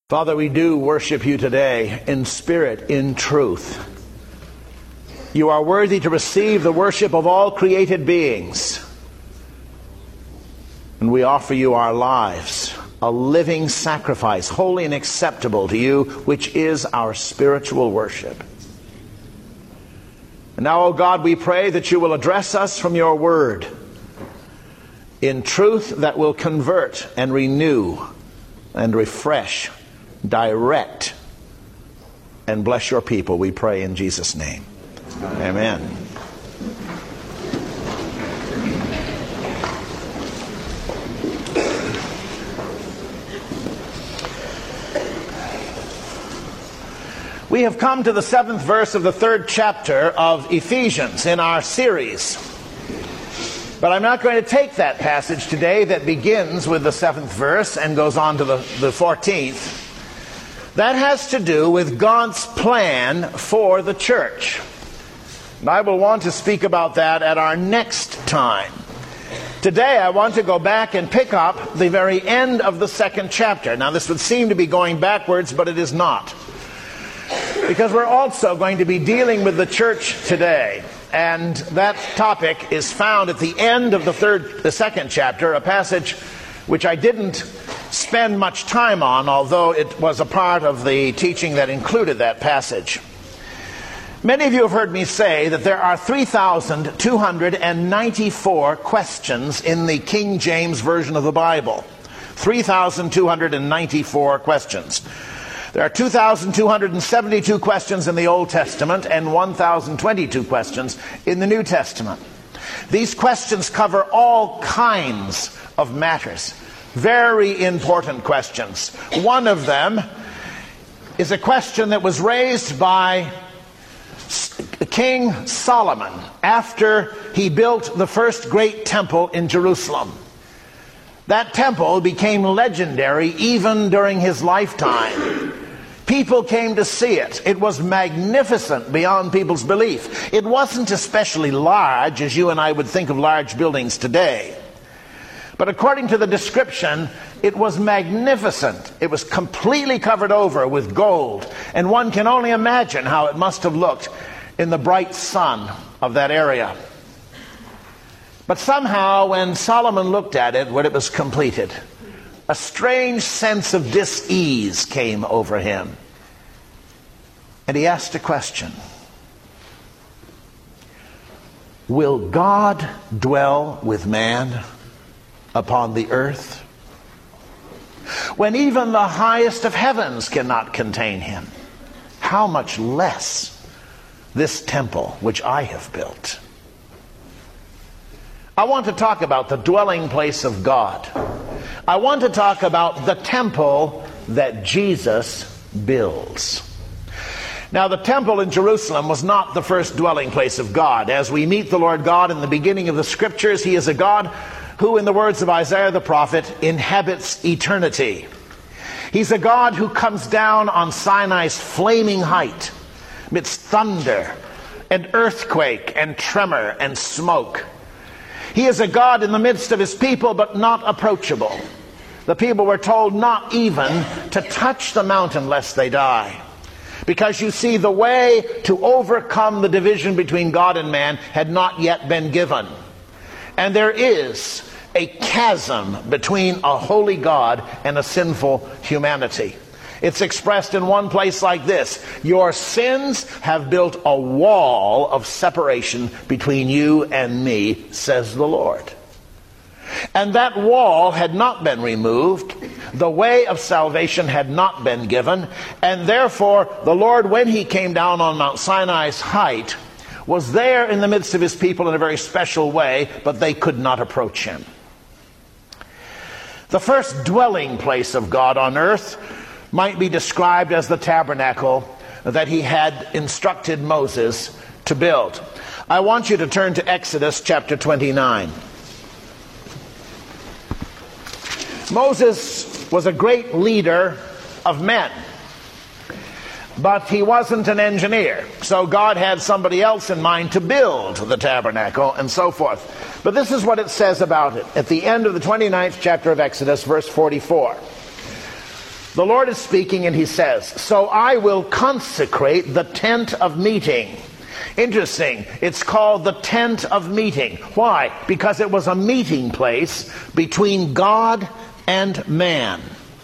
Father, we do worship you today in spirit, in truth. You are worthy to receive the worship of all created beings. And we offer you our lives, a living sacrifice, holy and acceptable to you, which is our spiritual worship. And now, O God, we pray that you will address us from your word in truth that will convert and renew and refresh, direct, and bless your people, we pray in Jesus' name. Amen. We have come to the 7th verse of the 3rd chapter of Ephesians in our series. But I'm not going to take that passage today that begins with the 7th verse and goes on to the 14th. That has to do with God's plan for the church. And I will want to speak about that at our next time. Today I want to go back and pick up the very end of the 2nd chapter. Now this would seem to be going backwards, but it is not. Because we're also going to be dealing with the church today. And that topic is found at the end of the 2nd chapter, a passage which I didn't spend much time on, although it was a part of the teaching that included that passage. Many of you have heard me say that there are 3,294 questions in the King James Version of the Bible. 3,294 questions. There are 2,272 questions in the Old Testament and 1,022 questions in the New Testament. These questions cover all kinds of matters. Very important questions. One of them is a question that was raised by King Solomon after he built the first great temple in Jerusalem. That temple became legendary even during his lifetime. People came to see it. It was magnificent beyond people's belief. It wasn't especially large, as you and I would think of large buildings today. But according to the description, it was magnificent. It was completely covered over with gold. And one can only imagine how it must have looked in the bright sun of that area. But somehow, when Solomon looked at it when it was completed, a strange sense of dis-ease came over him. And he asked a question. Will God dwell with man upon the earth, when even the highest of heavens cannot contain him? How much less this temple which I have built? I want to talk about the dwelling place of God. I want to talk about the temple that Jesus builds. Now, the temple in Jerusalem was not the first dwelling place of God. As we meet the Lord God in the beginning of the Scriptures, He is a God who, in the words of Isaiah the prophet, inhabits eternity. He's a God who comes down on Sinai's flaming height amidst thunder and earthquake and tremor and smoke. He is a God in the midst of His people, but not approachable. The people were told not even to touch the mountain lest they die. Because you see, the way to overcome the division between God and man had not yet been given. And there is a chasm between a holy God and a sinful humanity. It's expressed in one place like this: your sins have built a wall of separation between you and me, says the Lord. And that wall had not been removed. The way of salvation had not been given. And therefore, the Lord, when He came down on Mount Sinai's height, was there in the midst of His people in a very special way, but they could not approach Him. The first dwelling place of God on earth might be described as the tabernacle that He had instructed Moses to build. I want you to turn to Exodus chapter 29. Moses was a great leader of men, but he wasn't an engineer. So God had somebody else in mind to build the tabernacle and so forth. But this is what it says about it at the end of the 29th chapter of Exodus, verse 44. The Lord is speaking and he says, "So I will consecrate the tent of meeting." Interesting. It's called the tent of meeting. Why? Because it was a meeting place between God and man.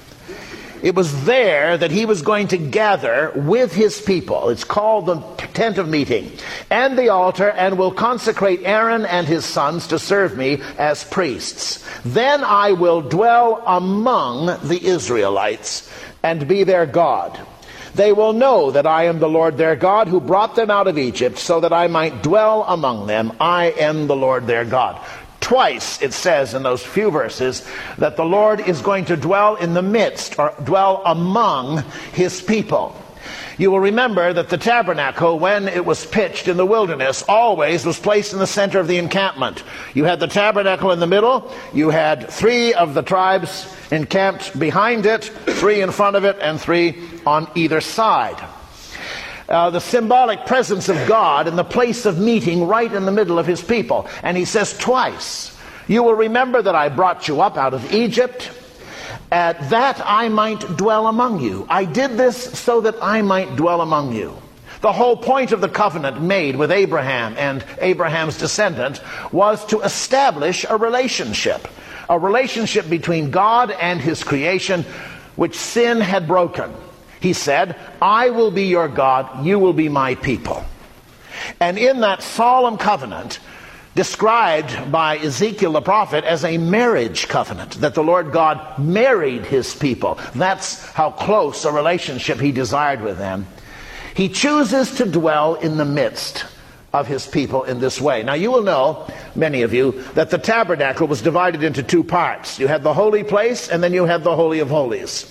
It was there that he was going to gather with his people. It's called the tent of meeting. "And the altar, and will consecrate Aaron and his sons to serve me as priests. Then I will dwell among the Israelites and be their God. They will know that I am the Lord their God, who brought them out of Egypt, so that I might dwell among them. I am the Lord their God." Twice it says in those few verses that the Lord is going to dwell in the midst, or dwell among his people. You will remember that the tabernacle, when it was pitched in the wilderness, always was placed in the center of the encampment. You had the tabernacle in the middle, you had 3 of the tribes encamped behind it, 3 in front of it, and 3 on either side. The symbolic presence of God in the place of meeting right in the middle of his people. And he says twice, "You will remember that I brought you up out of Egypt, that I might dwell among you." I did this so that I might dwell among you. The whole point of the covenant made with Abraham and Abraham's descendant was to establish a relationship between God and his creation, which sin had broken. He said, "I will be your God, you will be my people." And in that solemn covenant, described by Ezekiel the prophet as a marriage covenant, that the Lord God married his people. That's how close a relationship he desired with them. He chooses to dwell in the midst of his people in this way. Now you will know, many of you, that the tabernacle was divided into 2 parts. You had the holy place, and then you had the Holy of Holies.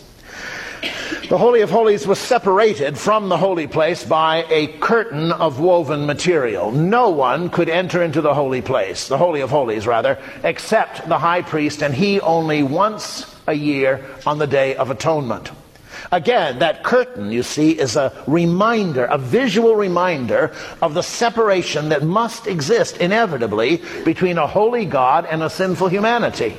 The Holy of Holies was separated from the holy place by a curtain of woven material. No one could enter into the holy place, the Holy of Holies rather, except the high priest, and he only once a year on the Day of Atonement. Again, that curtain, you see, is a reminder, a visual reminder of the separation that must exist inevitably between a holy God and a sinful humanity.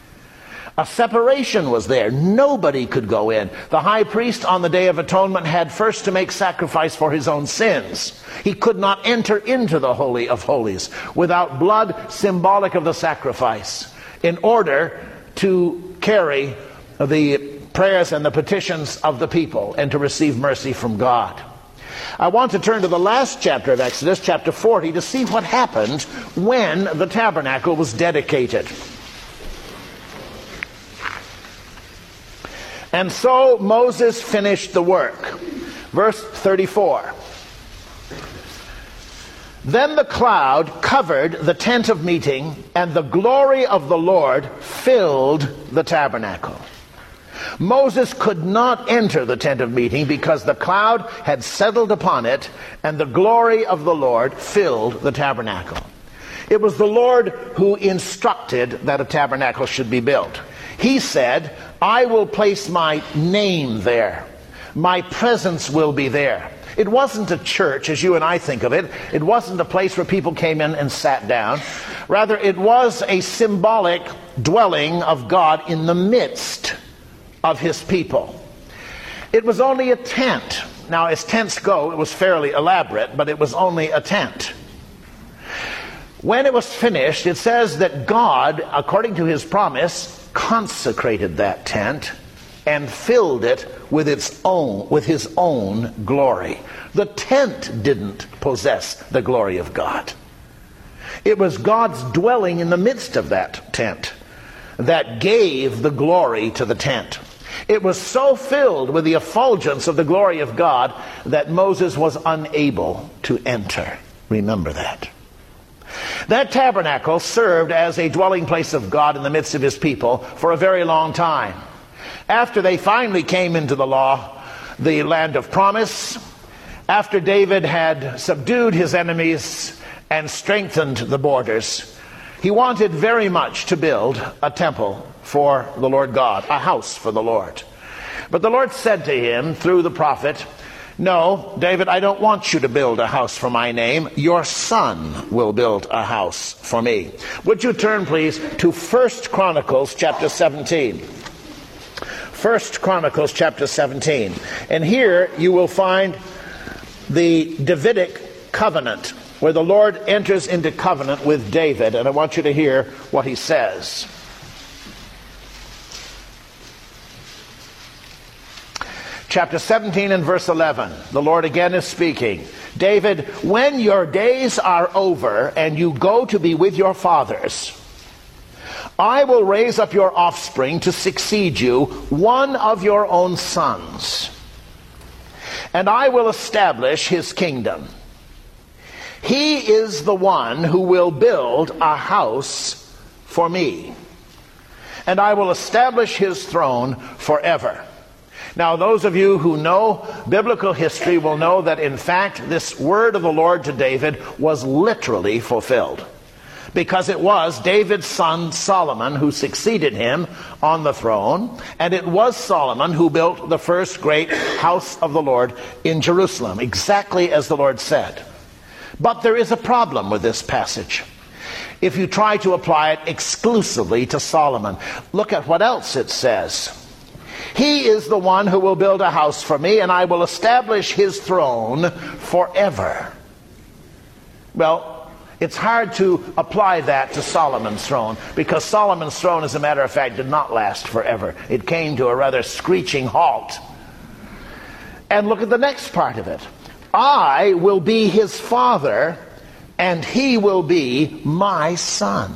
A separation was there. Nobody could go in. The high priest on the Day of Atonement had first to make sacrifice for his own sins. He could not enter into the Holy of Holies without blood symbolic of the sacrifice, in order to carry the prayers and the petitions of the people and to receive mercy from God. I want to turn to the last chapter of Exodus, chapter 40, to see what happened when the tabernacle was dedicated. "And so Moses finished the work." Verse 34. "Then the cloud covered the tent of meeting, and the glory of the Lord filled the tabernacle." Moses could not enter the tent of meeting because the cloud had settled upon it, and the glory of the Lord filled the tabernacle. It was the Lord who instructed that a tabernacle should be built. He said, "I will place my name there. My presence will be there." It wasn't a church as you and I think of it. It wasn't a place where people came in and sat down. Rather, it was a symbolic dwelling of God in the midst of his people. It was only a tent. Now, as tents go, it was fairly elaborate, but it was only a tent. When it was finished, it says that God, according to his promise, consecrated that tent and filled it with his own glory. The tent didn't possess the glory of God. It was God's dwelling in the midst of that tent that gave the glory to the tent. It was so filled with the effulgence of the glory of God that Moses was unable to enter. Remember that. That tabernacle served as a dwelling place of God in the midst of his people for a very long time. After they finally came into the land of promise, after David had subdued his enemies and strengthened the borders, he wanted very much to build a temple for the Lord God, a house for the Lord. But the Lord said to him through the prophet, "No, David, I don't want you to build a house for my name. Your son will build a house for me." Would you turn, please, to 1 Chronicles chapter 17. 1 Chronicles chapter 17. And here you will find the Davidic covenant, where the Lord enters into covenant with David. And I want you to hear what he says. Chapter 17 and verse 11. The Lord again is speaking. David, when your days are over and you go to be with your fathers, I will raise up your offspring to succeed you, one of your own sons, and I will establish his kingdom. He is the one who will build a house for me, and I will establish his throne forever. Now, those of you who know biblical history will know that, in fact, this word of the Lord to David was literally fulfilled, because it was David's son Solomon who succeeded him on the throne, and it was Solomon who built the first great house of the Lord in Jerusalem, exactly as the Lord said. But there is a problem with this passage if you try to apply it exclusively to Solomon. Look at what else it says. He is the one who will build a house for me, and I will establish his throne forever. Well, it's hard to apply that to Solomon's throne, because Solomon's throne, as a matter of fact, did not last forever. It came to a rather screeching halt. And look at the next part of it. I will be his father, and he will be my son.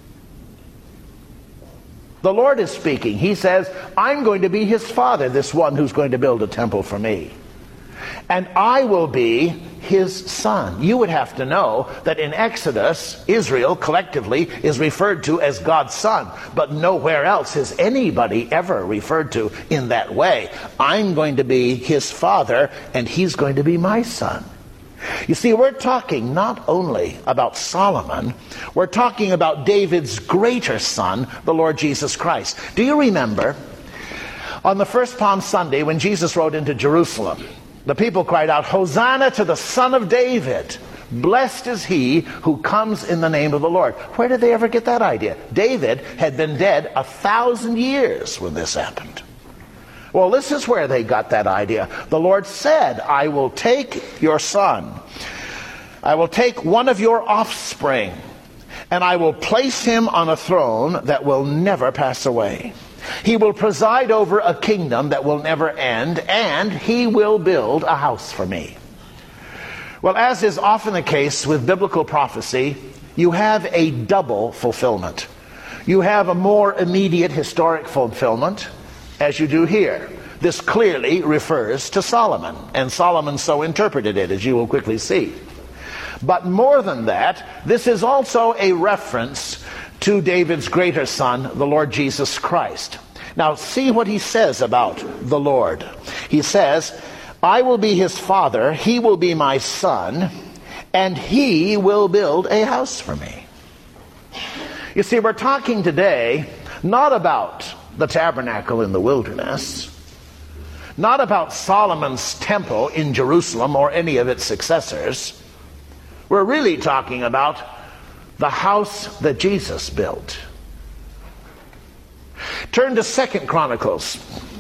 The Lord is speaking. He says, I'm going to be his father, this one who's going to build a temple for me. And I will be his son. You would have to know that in Exodus, Israel collectively is referred to as God's son, but nowhere else is anybody ever referred to in that way. I'm going to be his father, and he's going to be my son. You see, we're talking not only about Solomon, we're talking about David's greater son, the Lord Jesus Christ. Do you remember on the first Palm Sunday when Jesus rode into Jerusalem, the people cried out, Hosanna to the Son of David. Blessed is he who comes in the name of the Lord. Where did they ever get that idea? David had been dead 1,000 years when this happened. Well, this is where they got that idea. The Lord said, I will take your son. I will take one of your offspring, and I will place him on a throne that will never pass away. He will preside over a kingdom that will never end, and he will build a house for me. Well, as is often the case with biblical prophecy, you have a double fulfillment. You have a more immediate historic fulfillment, as you do here. This clearly refers to Solomon, and Solomon so interpreted it, as you will quickly see. But more than that, this is also a reference to David's greater son, the Lord Jesus Christ. Now, see what he says about the Lord. He says, I will be his father, he will be my son, and he will build a house for me. You see, we're talking today not about the tabernacle in the wilderness, not about Solomon's temple in Jerusalem or any of its successors. We're really talking about the house that Jesus built. Turn to 2 Chronicles.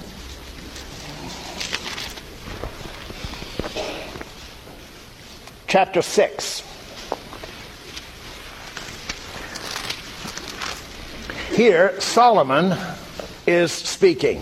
Chapter 6. Here, Solomon is speaking.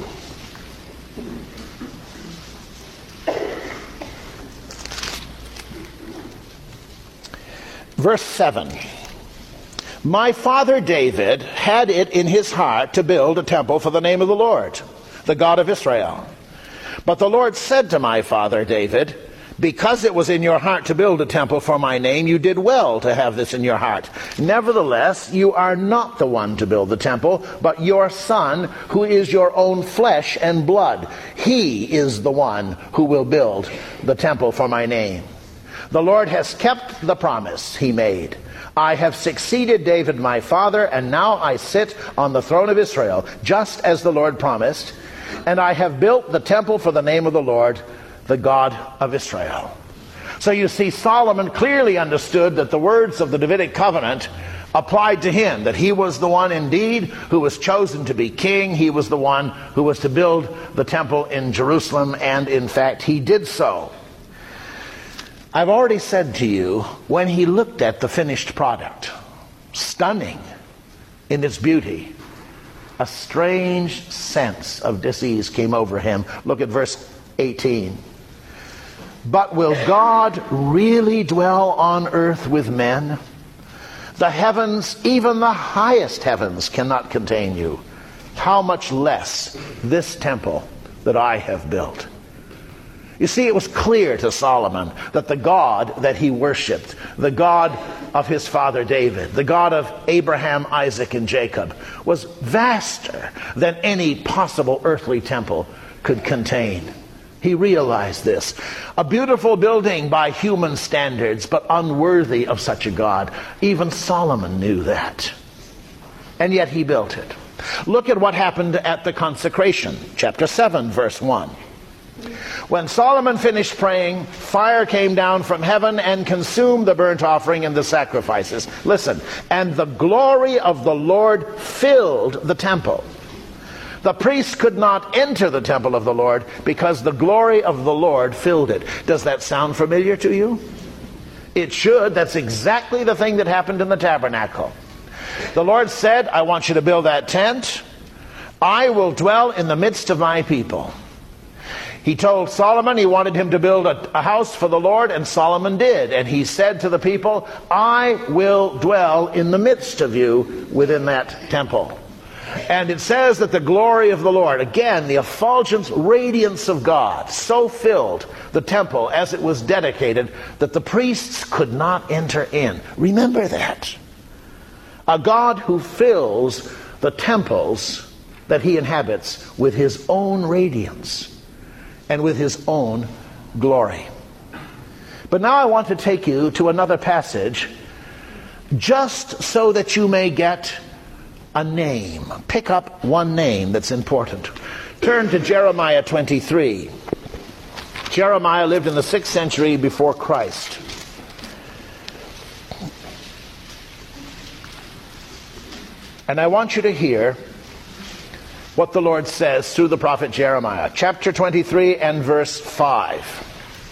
Verse 7. My father David had it in his heart to build a temple for the name of the Lord, the God of Israel. But the Lord said to my father David, because it was in your heart to build a temple for my name, you did well to have this in your heart. Nevertheless, you are not the one to build the temple, but your son, who is your own flesh and blood. He is the one who will build the temple for my name. The Lord has kept the promise he made. I have succeeded David my father, and now I sit on the throne of Israel, just as the Lord promised. And I have built the temple for the name of the Lord, the God of Israel. So you see, Solomon clearly understood that the words of the Davidic covenant applied to him, that he was the one indeed who was chosen to be king. He was the one who was to build the temple in Jerusalem, and in fact he did so. I've already said to you, when he looked at the finished product, stunning in its beauty, a strange sense of dis-ease came over him. Look at verse 18. But will God really dwell on earth with men? The heavens, even the highest heavens, cannot contain you. How much less this temple that I have built? You see, it was clear to Solomon that the God that he worshipped, the God of his father David, the God of Abraham, Isaac, and Jacob, was vaster than any possible earthly temple could contain. He realized this. A beautiful building by human standards, but unworthy of such a God. Even Solomon knew that. And yet he built it. Look at what happened at the consecration. Chapter 7, verse 1. When Solomon finished praying, fire came down from heaven and consumed the burnt offering and the sacrifices. Listen, and the glory of the Lord filled the temple. The priests could not enter the temple of the Lord because the glory of the Lord filled it. Does that sound familiar to you? It should. That's exactly the thing that happened in the tabernacle. The Lord said, I want you to build that tent. I will dwell in the midst of my people. He told Solomon he wanted him to build a house for the Lord, and Solomon did. And he said to the people, I will dwell in the midst of you within that temple. And it says that the glory of the Lord, again, the effulgence, radiance of God, so filled the temple as it was dedicated that the priests could not enter in. Remember that. A God who fills the temples that he inhabits with his own radiance and with his own glory. But now I want to take you to another passage just so that you may get a name. Pick up one name that's important. Turn to Jeremiah 23. Jeremiah lived in the 6th century before Christ. And I want you to hear what the Lord says through the prophet Jeremiah. Chapter 23 and verse 5.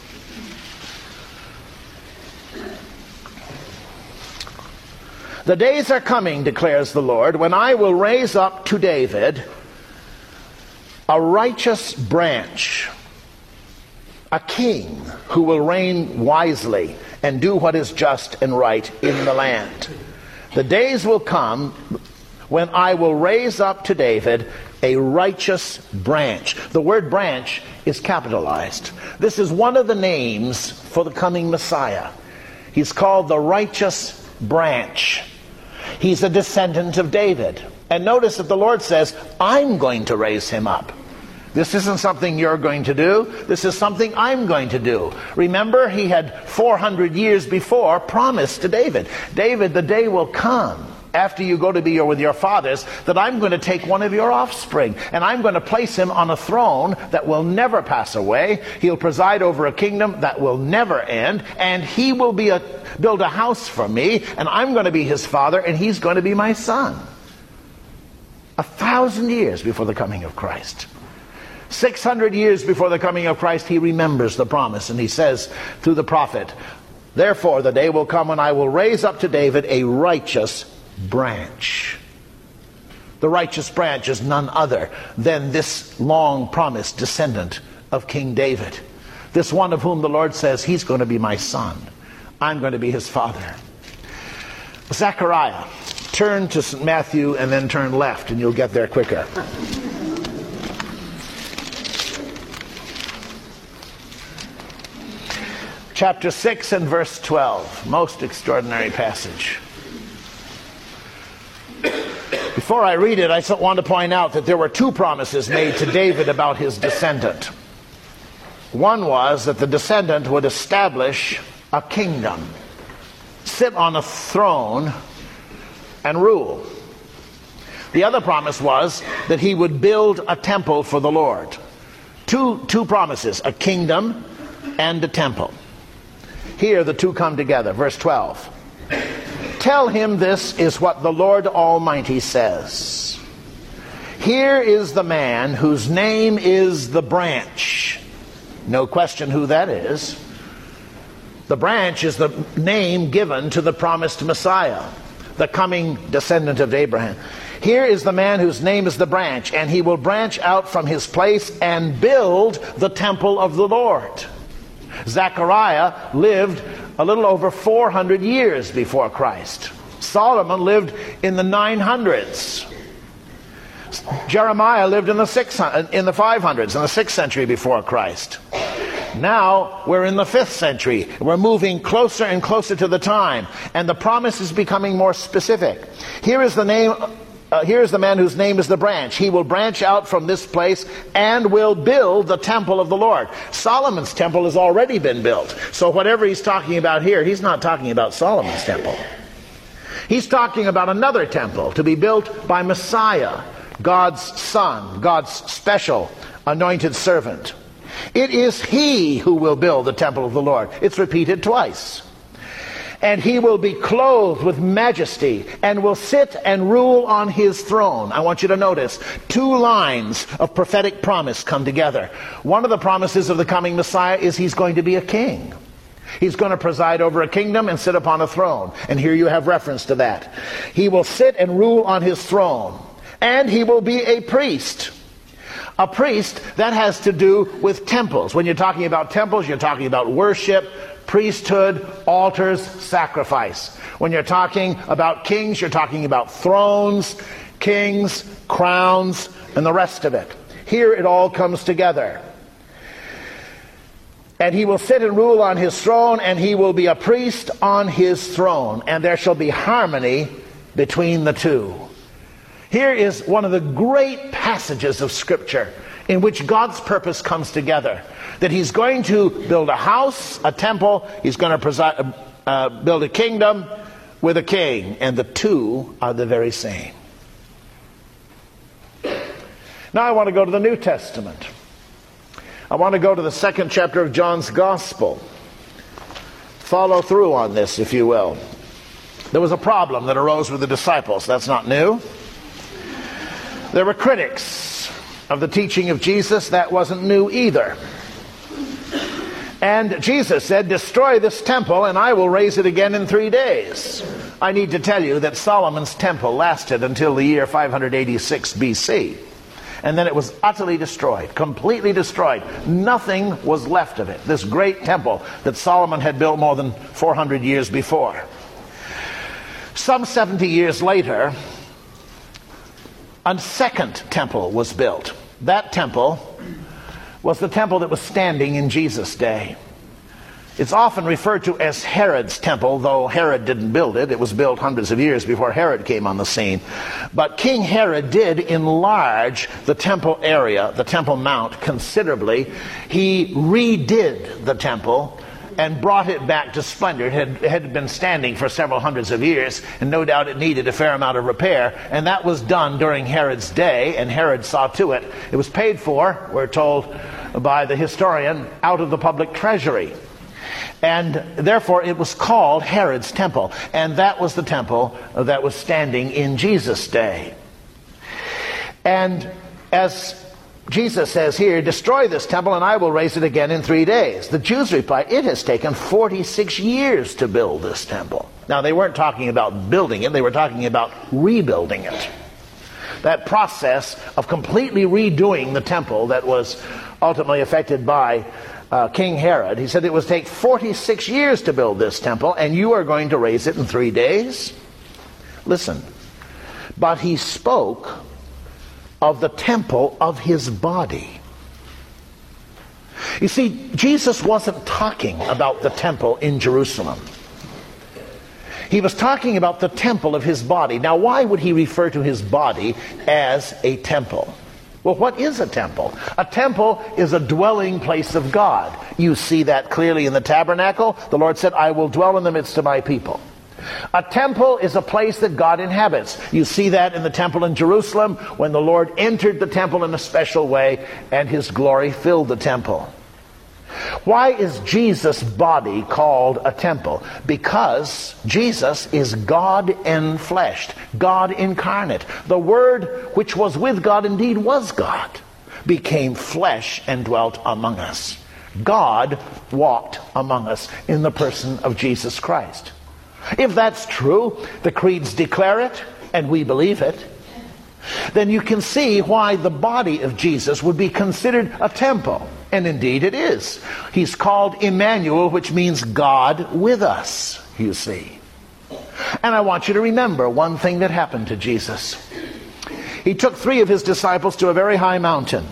The days are coming, declares the Lord, when I will raise up to David a righteous branch, a king who will reign wisely and do what is just and right in the land. The days will come when I will raise up to David a righteous branch. The word branch is capitalized. This is one of the names for the coming Messiah. He's called the righteous branch. He's a descendant of David. And notice that the Lord says, I'm going to raise him up. This isn't something you're going to do. This is something I'm going to do. Remember, he had 400 years before promised to David, David, the day will come after you go to be with your fathers, that I'm going to take one of your offspring, and I'm going to place him on a throne that will never pass away. He'll preside over a kingdom that will never end, and he will build a house for me, and I'm going to be his father, and he's going to be my son. 1,000 years before the coming of Christ. 600 years before the coming of Christ, he remembers the promise, and he says through the prophet, therefore the day will come when I will raise up to David a righteous branch. The righteous branch is none other than this long promised descendant of King David. This one of whom the Lord says, he's going to be my son. I'm going to be his father. Zechariah. Turn to St. Matthew and then turn left and you'll get there quicker. Chapter 6 and verse 12. Most extraordinary passage. Before I read it, I want to point out that there were two promises made to David about his descendant. One was that the descendant would establish a kingdom, sit on a throne, and rule. The other promise was that he would build a temple for the Lord. Two promises, a kingdom and a temple. Here the two come together. Verse 12. Tell him this is what the Lord Almighty says. Here is the man whose name is the branch. No question who that is. The branch is the name given to the promised Messiah, the coming descendant of Abraham. Here is the man whose name is the branch, and he will branch out from his place and build the temple of the Lord. Zechariah lived a little over 400 years before Christ. Solomon lived in the 900s. Jeremiah lived in the 500s, in the 6th century before Christ. Now we're in the 5th century. We're moving closer and closer to the time, and the promise is becoming more specific. Here is the man whose name is the branch. He will branch out from this place and will build the temple of the Lord. Solomon's temple has already been built. So whatever he's talking about here, he's not talking about Solomon's temple. He's talking about another temple to be built by Messiah, God's Son, God's special anointed servant. It is he who will build the temple of the Lord. It's repeated twice. And he will be clothed with majesty and will sit and rule on his throne. I want you to notice 2 lines of prophetic promise come together. One of the promises of the coming Messiah is he's going to be a king. He's going to preside over a kingdom and sit upon a throne. And here you have reference to that. He will sit and rule on his throne. And he will be a priest. A priest, that has to do with temples. When you're talking about temples, you're talking about worship, priesthood, altars, sacrifice. When you're talking about kings, you're talking about thrones, kings, crowns, and the rest of it. Here it all comes together. And he will sit and rule on his throne, and he will be a priest on his throne. And there shall be harmony between the two. Here is one of the great passages of Scripture in which God's purpose comes together. That he's going to build a house, a temple, he's going to build a kingdom with a king, and the two are the very same. Now I want to go to the New Testament. I want to go to the 2nd chapter of John's Gospel. Follow through on this, if you will. There was a problem that arose with the disciples. That's not new. There were critics of the teaching of Jesus. That wasn't new either. And Jesus said, destroy this temple and I will raise it again in 3 days. I need to tell you that Solomon's temple lasted until the year 586 BC. And then it was utterly destroyed, completely destroyed. Nothing was left of it. This great temple that Solomon had built more than 400 years before. Some 70 years later, a second temple was built. That temple was the temple that was standing in Jesus' day. It's often referred to as Herod's temple, though Herod didn't build it. It was built hundreds of years before Herod came on the scene. But King Herod did enlarge the temple area, the Temple Mount, considerably. He redid the temple and brought it back to splendor. It had been standing for several hundreds of years, and no doubt it needed a fair amount of repair, and that was done during Herod's day, and Herod saw to it. It was paid for, we're told by the historian, out of the public treasury. And therefore it was called Herod's temple, and that was the temple that was standing in Jesus' day. And as Jesus says here, destroy this temple and I will raise it again in 3 days. The Jews reply, it has taken 46 years to build this temple. Now they weren't talking about building it, they were talking about rebuilding it. That process of completely redoing the temple that was ultimately affected by King Herod. He said it would take 46 years to build this temple and you are going to raise it in 3 days? Listen, but he spoke of the temple of his body. You see, Jesus wasn't talking about the temple in Jerusalem. He was talking about the temple of his body. Now, why would he refer to his body as a temple? Well, what is a temple? A temple is a dwelling place of God. You see that clearly in the tabernacle. The Lord said, I will dwell in the midst of my people. A temple is a place that God inhabits. You see that in the temple in Jerusalem when the Lord entered the temple in a special way and his glory filled the temple. Why is Jesus' body called a temple? Because Jesus is God enfleshed, God incarnate. The Word which was with God, indeed was God, became flesh and dwelt among us. God walked among us in the person of Jesus Christ. If that's true, the creeds declare it, and we believe it, then you can see why the body of Jesus would be considered a temple. And indeed it is. He's called Emmanuel, which means God with us, you see. And I want you to remember one thing that happened to Jesus. He took 3 of his disciples to a very high mountain.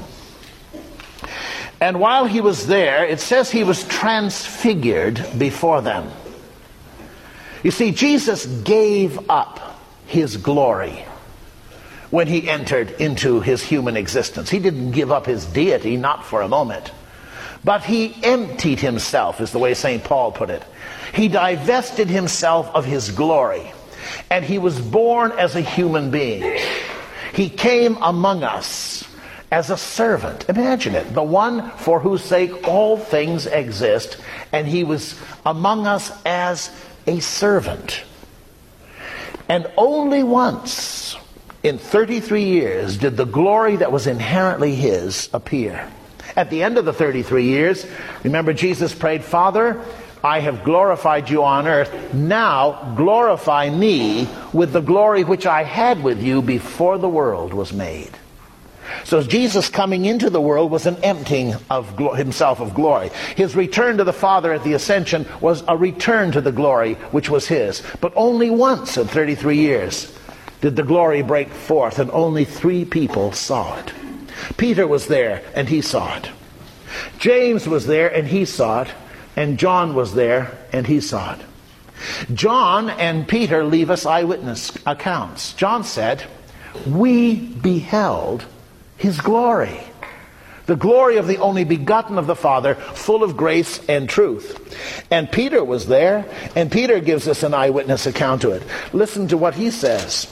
And while he was there, it says he was transfigured before them. You see, Jesus gave up his glory when he entered into his human existence. He didn't give up his deity, not for a moment. But he emptied himself, is the way St. Paul put it. He divested himself of his glory. And he was born as a human being. He came among us as a servant. Imagine it. The one for whose sake all things exist. And he was among us as a servant. And only once in 33 years did the glory that was inherently his appear. At the end of the 33 years, remember Jesus prayed, Father, I have glorified you on earth. Now glorify me with the glory which I had with you before the world was made. So Jesus coming into the world was an emptying of himself of glory. His return to the Father at the ascension was a return to the glory which was his. But only once in 33 years did the glory break forth, and only 3 people saw it. Peter was there, and he saw it. James was there, and he saw it. And John was there, and he saw it. John and Peter leave us eyewitness accounts. John said, we beheld his glory. The glory of the only begotten of the Father, full of grace and truth. And Peter was there, and Peter gives us an eyewitness account to it. Listen to what he says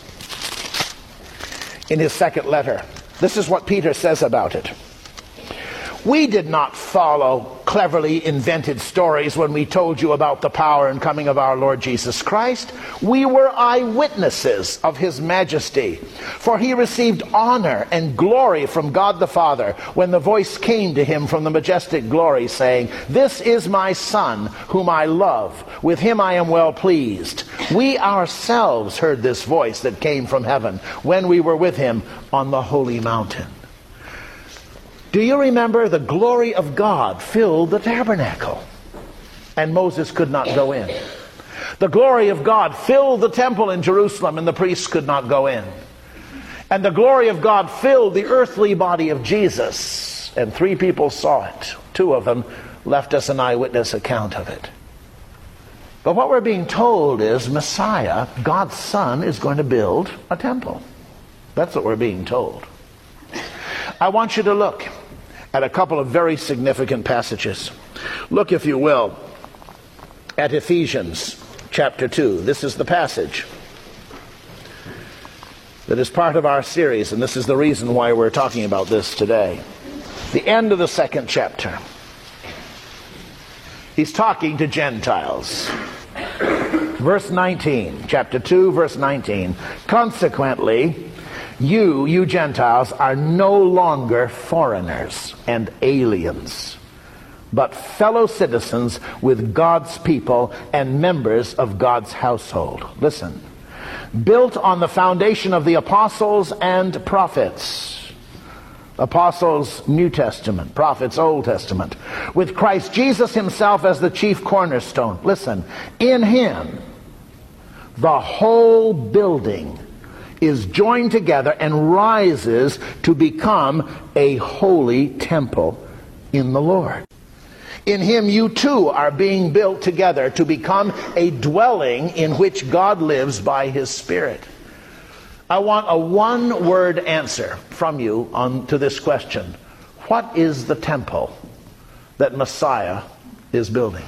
in his second letter. This is what Peter says about it. We did not follow cleverly invented stories when we told you about the power and coming of our Lord Jesus Christ. We were eyewitnesses of his majesty. For he received honor and glory from God the Father when the voice came to him from the majestic glory, saying, This is my Son, whom I love. With him I am well pleased. We ourselves heard this voice that came from heaven when we were with him on the holy mountain. Do you remember the glory of God filled the tabernacle? And Moses could not go in. The glory of God filled the temple in Jerusalem, and the priests could not go in. And the glory of God filled the earthly body of Jesus, and 3 people saw it. 2 of them left us an eyewitness account of it. But what we're being told is Messiah, God's Son, is going to build a temple. That's what we're being told. I want you to look at a couple of very significant passages. Look, if you will, at Ephesians chapter 2. This is the passage that is part of our series, and this is the reason why we're talking about this today. The end of the 2nd chapter. He's talking to Gentiles. Verse 19, chapter 2, verse 19. Consequently, you Gentiles, are no longer foreigners and aliens, but fellow citizens with God's people and members of God's household. Listen. Built on the foundation of the apostles and prophets. Apostles, New Testament. Prophets, Old Testament. With Christ Jesus himself as the chief cornerstone. Listen. In him, the whole building is joined together and rises to become a holy temple in the Lord. In him you too are being built together to become a dwelling in which God lives by his Spirit. I want a one-word answer from you to this question. What is the temple that Messiah is building?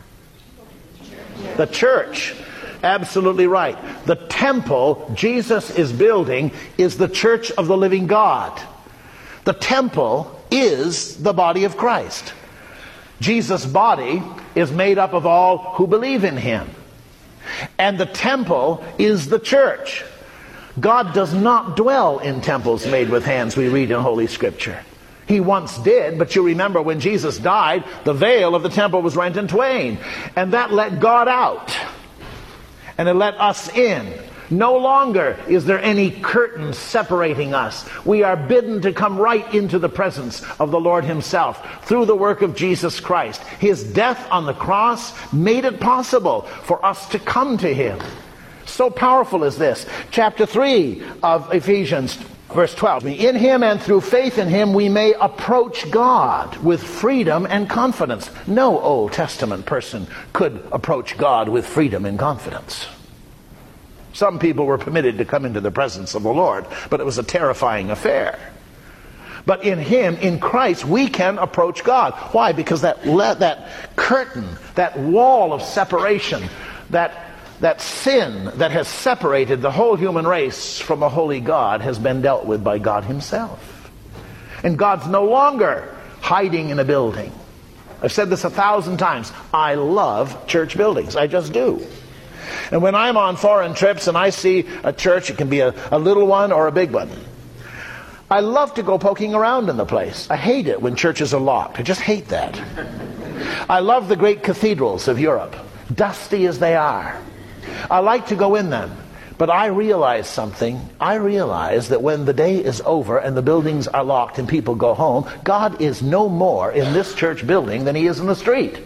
The church. Absolutely right. The temple Jesus is building is the church of the living God. The temple is the body of Christ. Jesus' body is made up of all who believe in him. And the temple is the church. God does not dwell in temples made with hands, we read in Holy Scripture. He once did, but you remember when Jesus died, the veil of the temple was rent in twain. And that let God out. And it let us in. No longer is there any curtain separating us. We are bidden to come right into the presence of the Lord himself through the work of Jesus Christ. His death on the cross made it possible for us to come to him. So powerful is this. Chapter 3 of Ephesians, verse 12. In him and through faith in him we may approach God with freedom and confidence. No Old Testament person could approach God with freedom and confidence. Some people were permitted to come into the presence of the Lord, but it was a terrifying affair. But in him, in Christ, we can approach God. Why? Because that curtain, that wall of separation, that sin that has separated the whole human race from a holy God has been dealt with by God himself. And God's no longer hiding in a building. I've said this 1,000 times. I love church buildings. I just do. And when I'm on foreign trips and I see a church, it can be a little one or a big one, I love to go poking around in the place. I hate it when churches are locked. I just hate that. I love the great cathedrals of Europe, dusty as they are. I like to go in them. But I realize something. I realize that when the day is over and the buildings are locked and people go home, God is no more in this church building than he is in the street.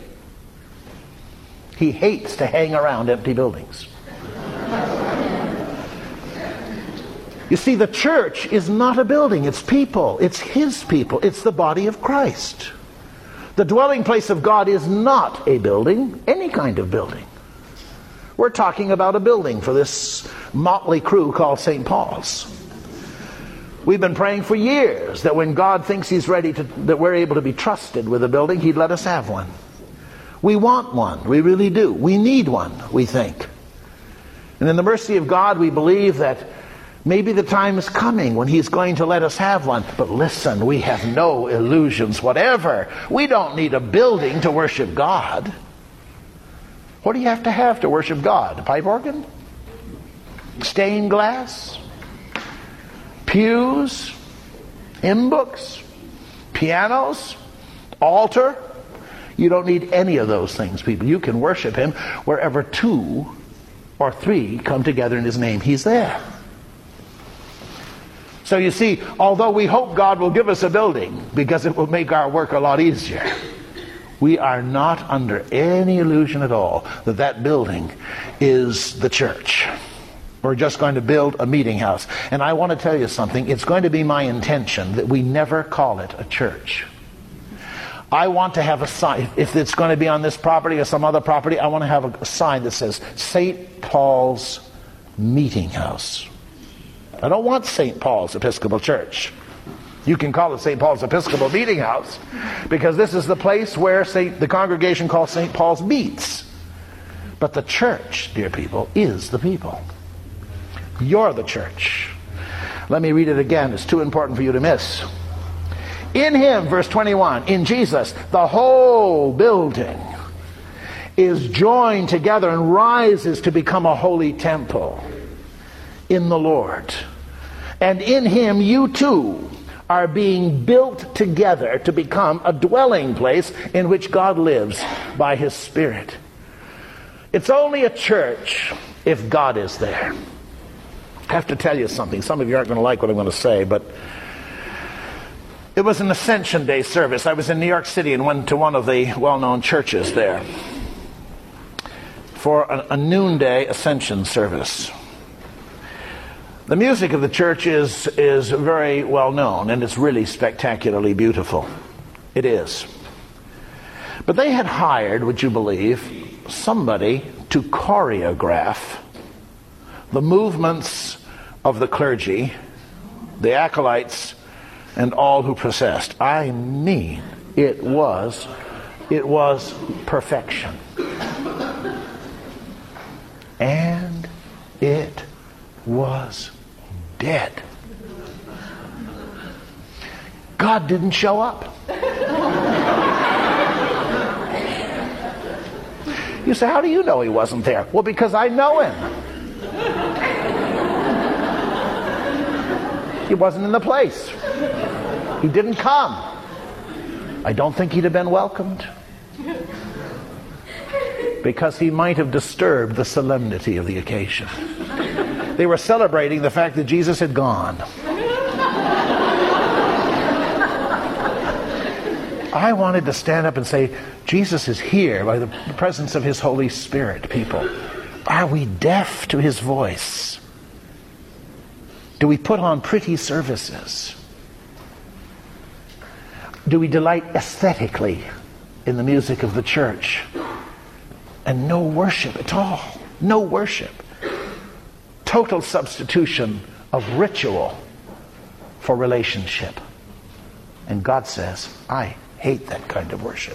He hates to hang around empty buildings. You see, the church is not a building. It's people. It's his people. It's the body of Christ. The dwelling place of God is not a building, any kind of building. We're talking about a building for this motley crew called St. Paul's. We've been praying for years that when God thinks he's ready that we're able to be trusted with a building, he'd let us have one. We want one. We really do. We need one, we think. And in the mercy of God, we believe that maybe the time is coming when he's going to let us have one. But listen, we have no illusions whatever. We don't need a building to worship God. What do you have to worship God? A pipe organ? Stained glass? Pews? Hymn books? Pianos? Altar? You don't need any of those things, people. You can worship him wherever 2 or 3 come together in his name. He's there. So you see, although we hope God will give us a building because it will make our work a lot easier, we are not under any illusion at all that that building is the church. We're just going to build a meeting house. And I want to tell you something. It's going to be my intention that we never call it a church. I want to have a sign. If it's going to be on this property or some other property, I want to have a sign that says St. Paul's Meeting House. I don't want St. Paul's Episcopal Church. You can call it St. Paul's Episcopal Meeting House because this is the place where the congregation called St. Paul's meets. But the church, dear people, is the people. You're the church. Let me read it again. It's too important for you to miss. In him, verse 21, in Jesus, the whole building is joined together and rises to become a holy temple in the Lord. And in him, you too are being built together to become a dwelling place in which God lives by his Spirit. It's only a church if God is there. I have to tell you something. Some of you aren't going to like what I'm going to say, but it was an Ascension Day service. I was in New York City and went to one of the well-known churches there for a noonday Ascension service. The music of the church is very well known, and it's really spectacularly beautiful. It is. But they had hired, would you believe, somebody to choreograph the movements of the clergy, the acolytes, and all who processed. I mean, it was perfection. And it was dead. God didn't show up. You say, how do you know he wasn't there? Well, because I know him. He wasn't in the place. He didn't come. I don't think he'd have been welcomed, because he might have disturbed the solemnity of the occasion. They were celebrating the fact that Jesus had gone. I wanted to stand up and say, Jesus is here by the presence of his Holy Spirit, people. Are we deaf to his voice? Do we put on pretty services? Do we delight aesthetically in the music of the church? And no worship at all. No worship. Total substitution of ritual for relationship. And God says, I hate that kind of worship.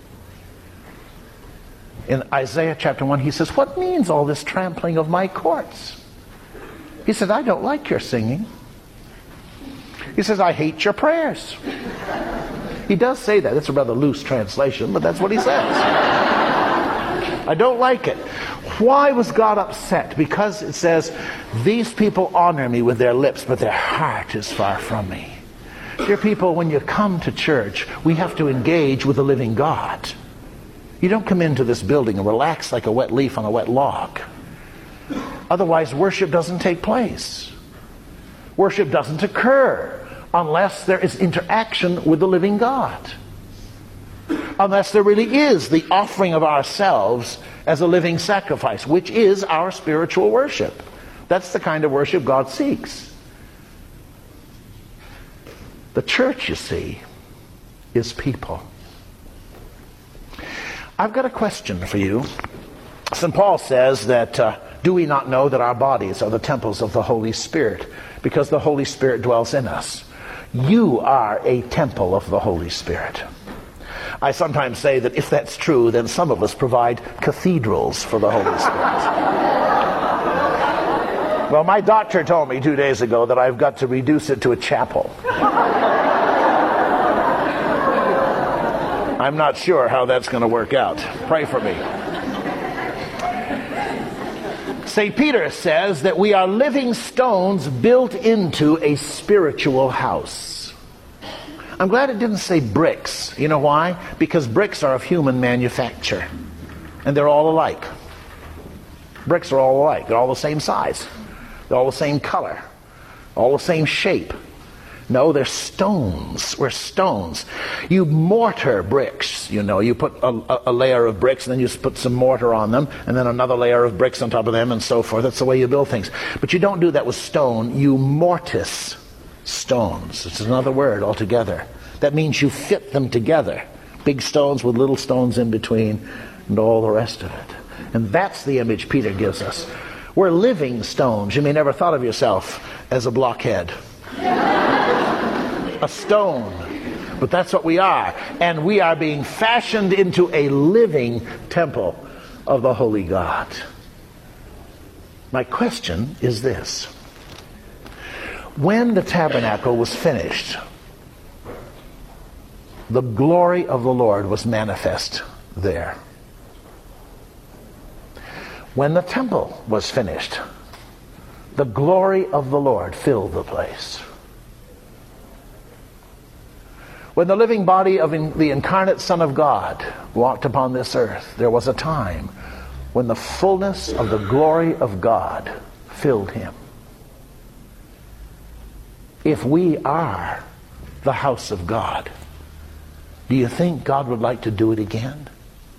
In Isaiah chapter 1, he says, what means all this trampling of my courts? He says, I don't like your singing. He says, I hate your prayers. He does say that. It's a rather loose translation, but that's what he says. I don't like it. Why was God upset? Because it says, these people honor me with their lips, but their heart is far from me. Dear people, when you come to church, we have to engage with the living God. You don't come into this building and relax like a wet leaf on a wet log. Otherwise, worship doesn't take place. Worship doesn't occur unless there is interaction with the living God. Unless there really is the offering of ourselves as a living sacrifice, which is our spiritual worship. That's the kind of worship God seeks. The church, you see, is people. I've got a question for you. St. Paul says that, do we not know that our bodies are the temples of the Holy Spirit, because the Holy Spirit dwells in us? You are a temple of the Holy Spirit. I sometimes say that if that's true, then some of us provide cathedrals for the Holy Spirit. Well, my doctor told me 2 days ago that I've got to reduce it to a chapel. I'm not sure how that's going to work out. Pray for me. St. Peter says that we are living stones built into a spiritual house. I'm glad it didn't say bricks. You know why? Because bricks are of human manufacture. And they're all alike. Bricks are all alike. They're all the same size. They're all the same color. All the same shape. No, they're stones. We're stones. You mortar bricks, you know. You put a layer of bricks, and then you put some mortar on them, and then another layer of bricks on top of them, and so forth. That's the way you build things. But you don't do that with stone. You mortise stones. It's another word altogether. That means you fit them together. Big stones with little stones in between, and all the rest of it. And that's the image Peter gives us. We're living stones. You may never thought of yourself as a blockhead. A stone. But that's what we are. And we are being fashioned into a living temple of the Holy God. My question is this. When the tabernacle was finished, the glory of the Lord was manifest there. When the temple was finished, the glory of the Lord filled the place. When the living body of the incarnate Son of God walked upon this earth, there was a time when the fullness of the glory of God filled him. If we are the house of God, do you think God would like to do it again?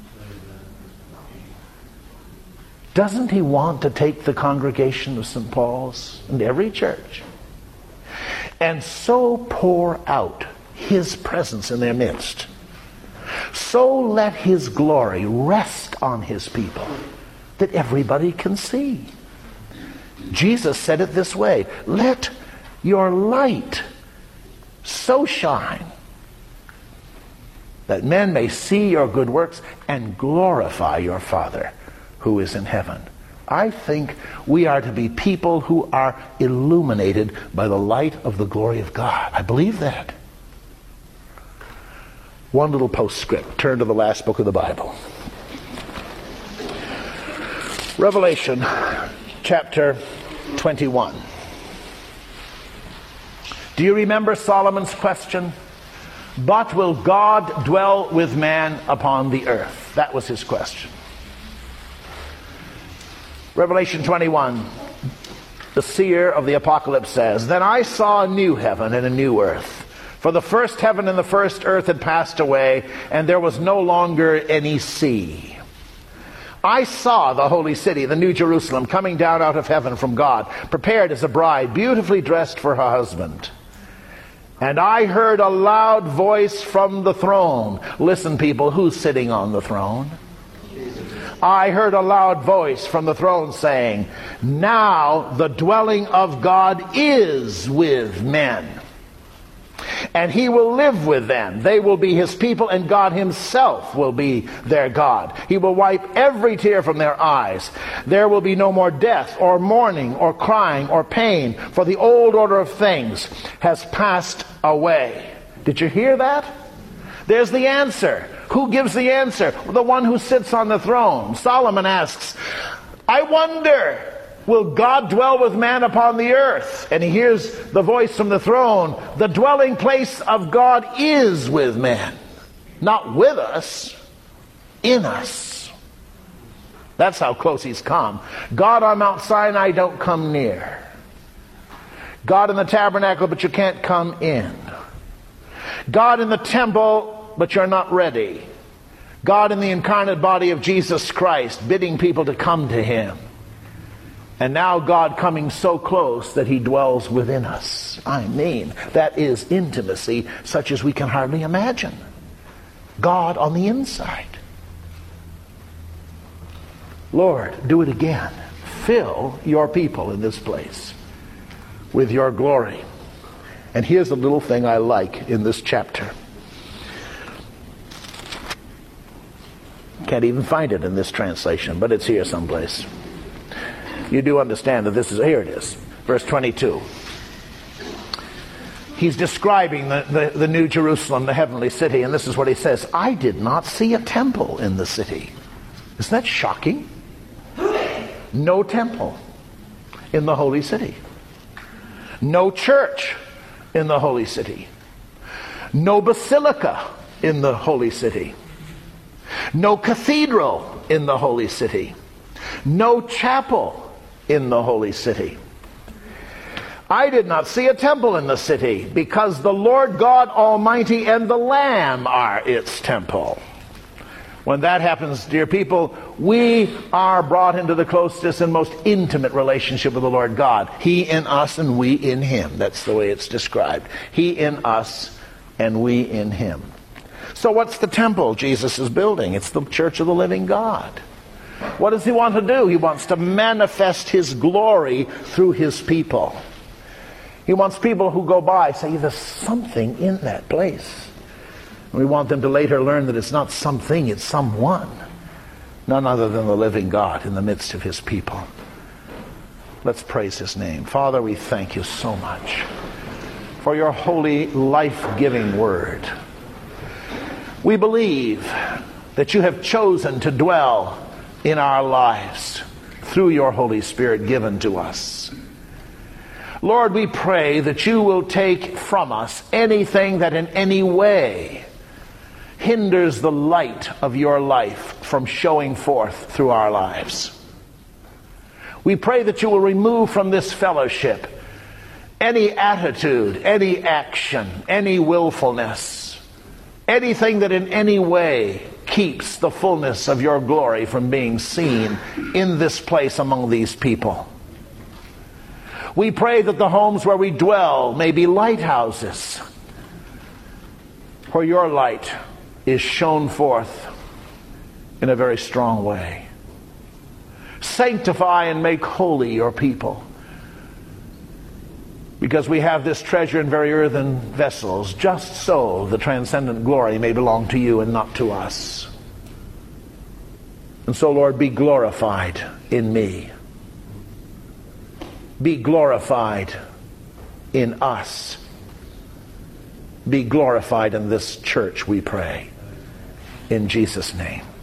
Doesn't he want to take the congregation of St. Paul's and every church and so pour out his presence in their midst? So let his glory rest on his people that everybody can see. Jesus said it this way, let your light so shine that men may see your good works and glorify your Father who is in heaven. I think we are to be people who are illuminated by the light of the glory of God. I believe that. One little postscript. Turn to the last book of the Bible. Revelation chapter 21. Do you remember Solomon's question? But will God dwell with man upon the earth? That was his question. Revelation 21, the seer of the apocalypse says, Then I saw a new heaven and a new earth. For the first heaven and the first earth had passed away, and there was no longer any sea. I saw the holy city, the New Jerusalem, coming down out of heaven from God, prepared as a bride, beautifully dressed for her husband. And I heard a loud voice from the throne. Listen, people, who's sitting on the throne? I heard a loud voice from the throne saying, Now the dwelling of God is with men. And he will live with them. They will be his people, and God himself will be their God. He will wipe every tear from their eyes. There will be no more death, or mourning, or crying, or pain, for the old order of things has passed away. Did you hear that? There's the answer. Who gives the answer? The one who sits on the throne. Solomon asks, I wonder, will God dwell with man upon the earth? And he hears the voice from the throne. The dwelling place of God is with men. Not with us, in us. That's how close he's come. God on Mount Sinai, don't come near. God in the tabernacle, but you can't come in. God in the temple, but you're not ready. God in the incarnate body of Jesus Christ, bidding people to come to him. And now God coming so close that he dwells within us. I mean, that is intimacy such as we can hardly imagine. God on the inside. Lord, do it again. Fill your people in this place with your glory. And here's the little thing I like in this chapter. Can't even find it in this translation, but it's here someplace. You do understand that this is, here it is, verse 22. He's describing the New Jerusalem, the heavenly city, and this is what he says, I did not see a temple in the city. Isn't that shocking? No temple in the holy city. No church in the holy city. No basilica in the holy city. No cathedral in the holy city. No chapel in the holy city. I did not see a temple in the city, because the Lord God Almighty and the Lamb are its temple. When that happens, dear people, we are brought into the closest and most intimate relationship with the Lord God. He in us and we in him. That's the way it's described. He in us and we in him. So what's the temple Jesus is building? It's the church of the living God. What does he want to do? He wants to manifest his glory through his people. He wants people who go by say, there's something in that place. And we want them to later learn that it's not something, it's someone. None other than the living God in the midst of his people. Let's praise his name. Father, we thank you so much for your holy, life-giving word. We believe that you have chosen to dwell in our lives through your Holy Spirit given to us. Lord, we pray that you will take from us anything that in any way hinders the light of your life from showing forth through our lives. We pray that you will remove from this fellowship any attitude, any action, any willfulness, anything that in any way keeps the fullness of your glory from being seen in this place among these people. We pray that the homes where we dwell may be lighthouses, where your light is shown forth in a very strong way. Sanctify and make holy your people, because we have this treasure in very earthen vessels, just so the transcendent glory may belong to you and not to us. And so, Lord, be glorified in me. Be glorified in us. Be glorified in this church, we pray. In Jesus' name.